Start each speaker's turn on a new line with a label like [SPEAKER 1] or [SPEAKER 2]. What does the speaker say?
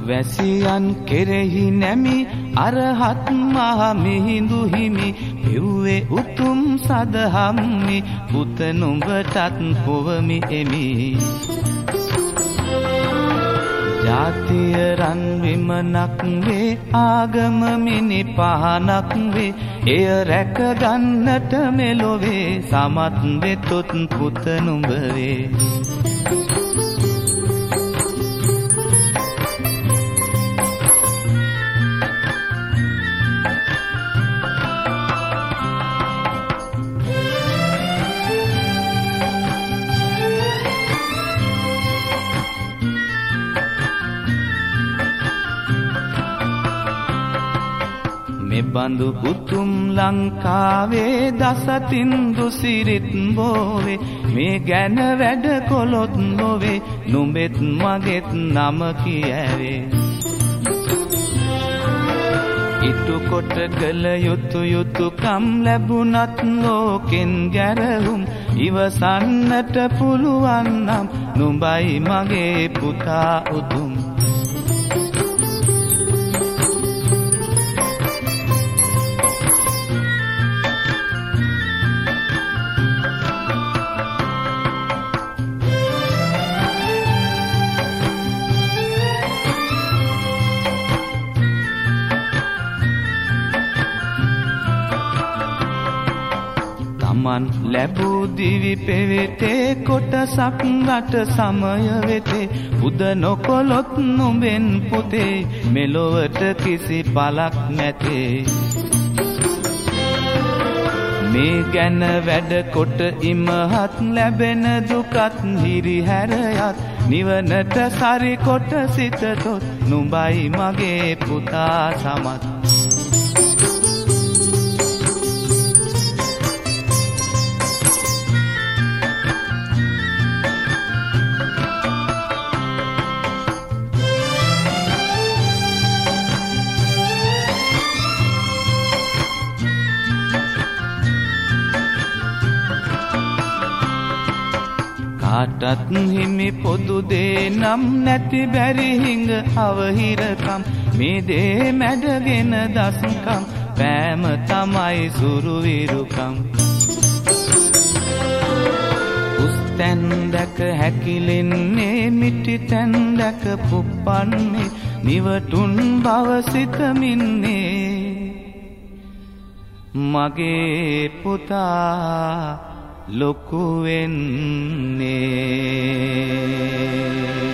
[SPEAKER 1] වැසියන් කෙරෙහි නැමි අරහත් මහ මිහිඳු හිමි පෙව්වේ උතුම් සදහම්මි පුත නුඹටත් පොවමි එමි ජාතිය රන් විමනක් වේ ආගම මිනි පහනක් වේ එය රැක ගන්නට මෙලොවේ සමත් වෙතොත් පුත නුඹ වේ බඳු උතුම් ලංකාවේ දසතින් දුසිරිත් බෝවේ මේ ගැන වැඩ කොළොත් නොවේ නුඹෙත් මගෙත් නම කියවේ ඉටු කොට කළ යුතුයකම් ලැබුණත් ලෝකෙන් ගැරහුම් ඉවසන්නට පුළුවන් නම් නුඹයි මගේ පුතා උතුම් මන් ලැබූ දිවි පෙවෙතේ කොටසක් රට සමය වෙතේ උද නොකොලොත් නුඹෙන් පුතේ මෙලොවට කිසි පලක් නැතේ මේ ගැන වැඩ කොට ඉමහත් ලැබෙන දුකත් හිරිහැරයත් නිවනට සරි කොට සිතතොත් නුඹයි මගේ පුතා සමත් කාටත් හිමි පොදු දේ නම් නැති බැරි හිඟ අවහිරකම් මේ දේ මැඩගෙන දස්කම් පෑම තමයි සුරුවිරුකම් උස්තැන් දැක හැකිලෙන්නේ මිටි තැන් දැක පුප්පන්නේ නිවටුන් බව සිතමින්නේ මගේ පුතා ලොකු වෙන්නේ